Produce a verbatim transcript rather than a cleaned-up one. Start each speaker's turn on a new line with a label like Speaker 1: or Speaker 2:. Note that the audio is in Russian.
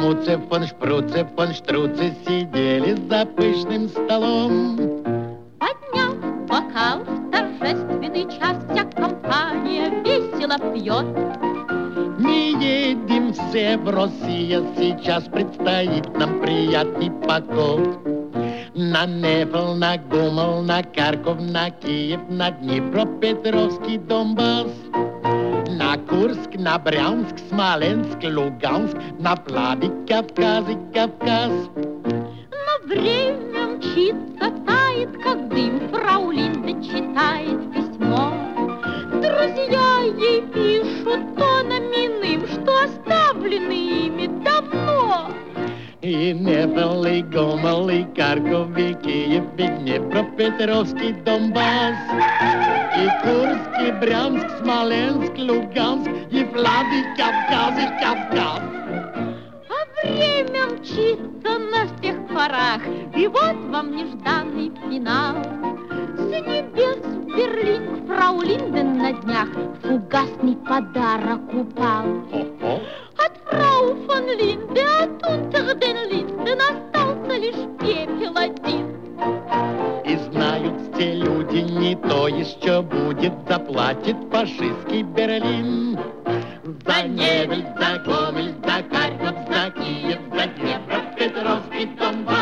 Speaker 1: Шмуце, фон Шпруце, фон Штруце сидели за пышным столом.
Speaker 2: Подняв бокал в торжественный час, вся компания весело пьет.
Speaker 1: Мы едем все в Россию, сейчас предстоит нам приятный поход. На Невель, на Гомель, на Харьков, на Киев, на Днепропетровский Донбасс, на Курск, на Брянск, Смоленск, Луганск, на Владикавказ и Кавказ.
Speaker 2: Но время мчится, тает, как дым. Фрау Линда читает письмо. Друзья ей пишут тоном иным, что оставлены ими давно.
Speaker 1: И Невель, и Гомель, и Харьков, и Киев, и Днепропетровский Донбасс, и Курск, и Брянск, Смоленск, Луганск, и Владикавказ и Кавказ.
Speaker 2: А время мчится на всех парах, и вот вам нежданный финал. С небес в Берлин к фрау Линден на днях фугасный подарок упал.
Speaker 1: Хо-хо.
Speaker 2: От фрау фон Линде, от унтер ден Линден остался лишь пепел один.
Speaker 1: И знают те люди, не то еще будет, заплатит фашистский Берлин. За Невель, за Гомель, за Харьков, за Киев, за Днепропетровский Донбасс.